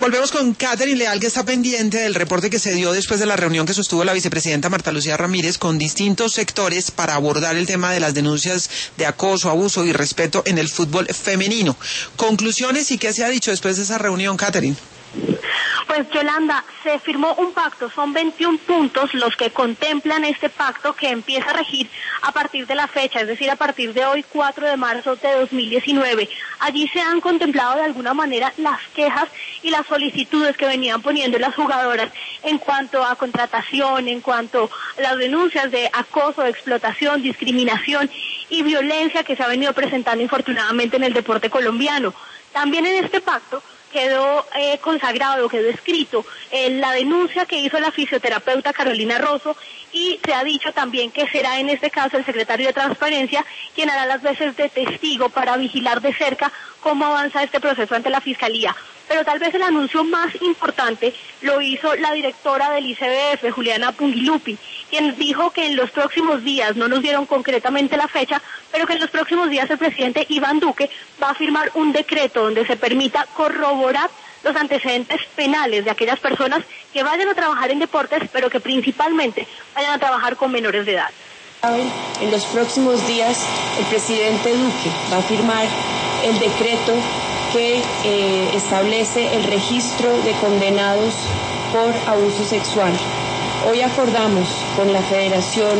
Volvemos con Catherine Leal, que está pendiente del reporte que se dio después de la reunión que sostuvo la vicepresidenta Marta Lucía Ramírez con distintos sectores para abordar el tema de las denuncias de acoso, abuso y irrespeto en el fútbol femenino. Conclusiones y qué se ha dicho después de esa reunión, Catherine. Pues Yolanda, se firmó un pacto, son 21 puntos los que contemplan este pacto que empieza a regir a partir de la fecha, es decir, a partir de hoy, 4 de marzo de 2019. Allí se han contemplado de alguna manera las quejas y las solicitudes que venían poniendo las jugadoras en cuanto a contratación, en cuanto a las denuncias de acoso, explotación, discriminación y violencia que se ha venido presentando infortunadamente en el deporte colombiano. También en este pacto quedó consagrado, quedó escrito la denuncia que hizo la fisioterapeuta Carolina Rosso, y se ha dicho también que será en este caso el secretario de Transparencia quien hará las veces de testigo para vigilar de cerca cómo avanza este proceso ante la Fiscalía. Pero tal vez el anuncio más importante lo hizo la directora del ICBF, Juliana Pungilupi, quien dijo que en los próximos días, no nos dieron concretamente la fecha, pero que en los próximos días el presidente Iván Duque va a firmar un decreto donde se permita corroborar los antecedentes penales de aquellas personas que vayan a trabajar en deportes, pero que principalmente vayan a trabajar con menores de edad. En los próximos días el presidente Duque va a firmar el decreto que establece el registro de condenados por abuso sexual. Hoy acordamos con la Federación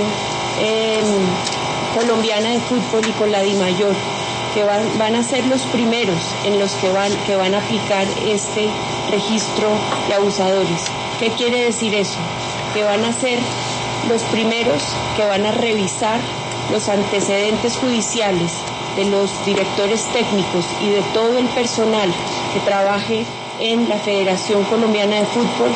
Colombiana de Fútbol y con la DIMAYOR que van a ser los primeros en los que van a aplicar este registro de abusadores. ¿Qué quiere decir eso? Que van a ser los primeros que van a revisar los antecedentes judiciales de los directores técnicos y de todo el personal que trabaje en la Federación Colombiana de Fútbol.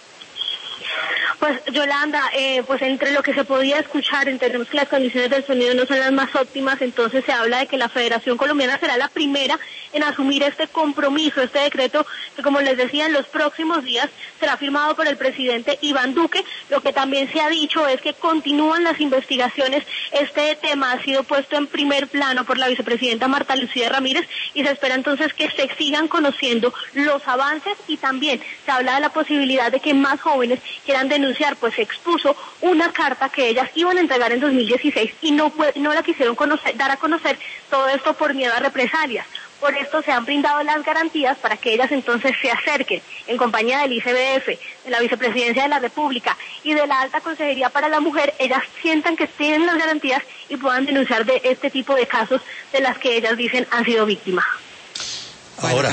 Pues Yolanda, pues entre lo que se podía escuchar, entendemos que las condiciones del sonido no son las más óptimas, entonces se habla de que la Federación Colombiana será la primera en asumir este compromiso, este decreto que, como les decía, en los próximos días será firmado por el presidente Iván Duque. Lo que también se ha dicho es que continúan las investigaciones. Este tema ha sido puesto en primer plano por la vicepresidenta Marta Lucía Ramírez y se espera entonces que se sigan conociendo los avances, y también se habla de la posibilidad de que más jóvenes quieran denunciar, pues se expuso una carta que ellas iban a entregar en 2016 y no la quisieron dar a conocer, todo esto por miedo a represalias. Por esto se han brindado las garantías para que ellas entonces se acerquen en compañía del ICBF, de la Vicepresidencia de la República y de la Alta Consejería para la Mujer. Ellas sientan que tienen las garantías y puedan denunciar de este tipo de casos de las que ellas dicen han sido víctimas. Ahora,